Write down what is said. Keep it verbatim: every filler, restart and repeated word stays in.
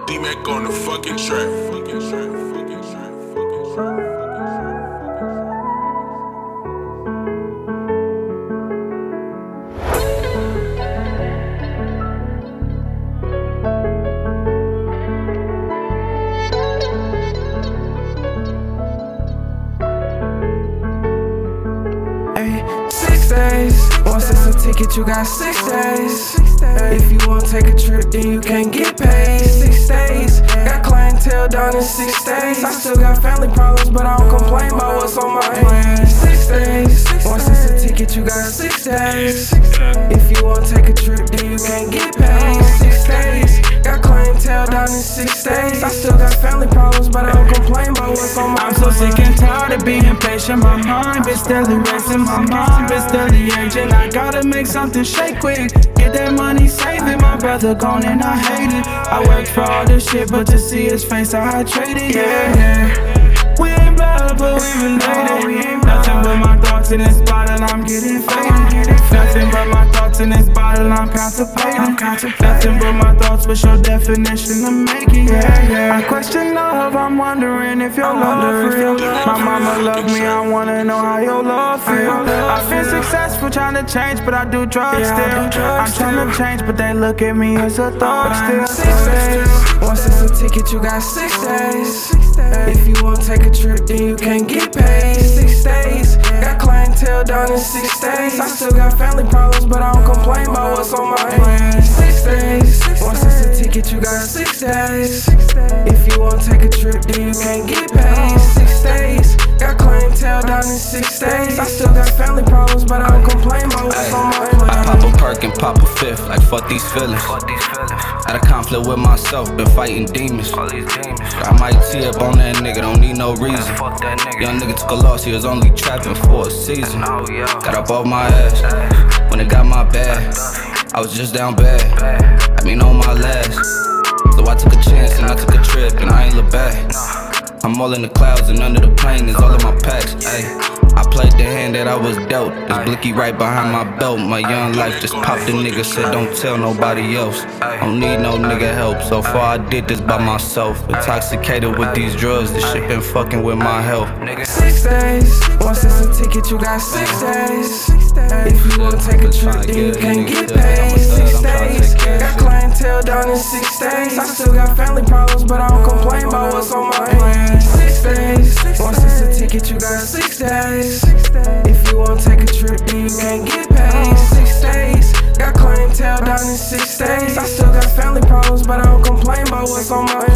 D-Mac on the fucking track. Fucking track, fucking track, fucking track. Six days, once it's a ticket, you got six days. If you wanna take a trip, then you can't get paid. Six days, got clientele down in six days. I still got family problems, but I don't complain about what's on my mind. Six days, once it's a ticket, you got six days. If you wanna take a trip, then you can't get paid. Six days, got clientele down in six days. I still got family problems, but I don't complain about what's on my mind. I'm so sick and tired of being patient. My mind been steadily racing, my mind been steadily aging. I gotta make something shake quick. Get that money, save it. My brother gone and I hate it. I worked for all this shit, but to see his face, I traded. Yeah, yeah. We ain't blood, but we related. We ain't nothing but my thoughts in this bottle. I'm getting faded. Nothing but my thoughts in this bottle. I'm contemplating. Nothing but my thoughts. What's your definition of making? Yeah, yeah. I question love. I'm wondering if your love real. My mama love me. I wanna know how your love feel. I've been successful trying to change, but I do drugs still. I'm trying to change, but they look at me as a thug still. Six days, once it's a ticket, you got six days. If you wanna take a trip, then you can't get paid. Six days, got clientele down in six days. I still got family problems, but I don't complain about what's on my mind. Six days, once it's a ticket, you got six days. If you wanna take a trip, then you can't get paid. Six days, got clientele down in six days. I still got family problems, but I don't complain about what's on my mind. I pop a perk and pop a fifth, like fuck these feelings. Had a conflict with myself, been fighting demons. I might tee up on that nigga, don't need no reason. Young nigga took a loss, he was only trapping for a season. Got up off my ass, when it got my bag, I was just down bad, I mean on my last. So I took a chance and I took a trip and I ain't look back. I'm all in the clouds and under the plane is all in my packs, ayy. I played the hand that I was dealt. There's blicky right behind my belt. My young life just popped a nigga, said don't tell nobody else. Don't need no nigga help. So far I did this by myself. Intoxicated with these drugs, this shit been fucking with my health. Six days, once it's a ticket, you got six days. If you wanna take a trip, then you can't get paid. Six days, got clientele down in six days. I still got family problems, but I don't complain about what's on my mind. Six days, once it's a ticket, you got six days. If you wanna take a trip, then you can't get paid. Six days, got clientele down in six days. I still got family problems, but I don't complain about what's on my